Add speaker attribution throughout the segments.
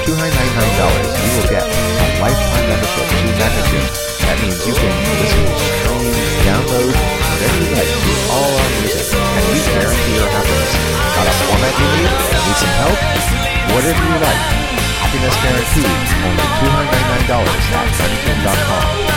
Speaker 1: $299, you will get a lifetime membership to Magnitude. That means you can listen, stream, download, whatever you like to all our music, and we guarantee your happiness. Got a format you need? Need some help? Whatever you like. Happiness guaranteed. Only $299 at Magnitude.com.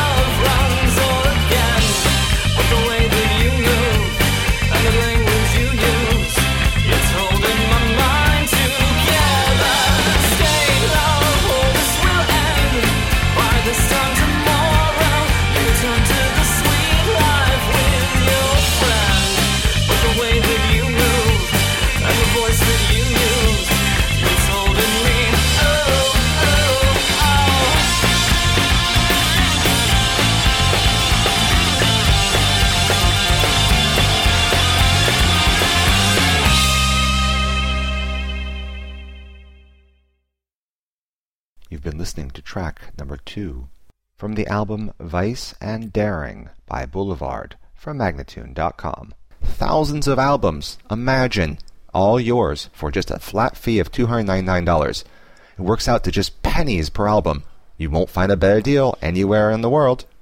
Speaker 1: You've been listening to track number 2 from the album Vice and Daring by Boulevard from Magnatune.com. Thousands of albums, imagine, all yours for just a flat fee of $299. It works out to just pennies per album. You won't find a better deal anywhere in the world.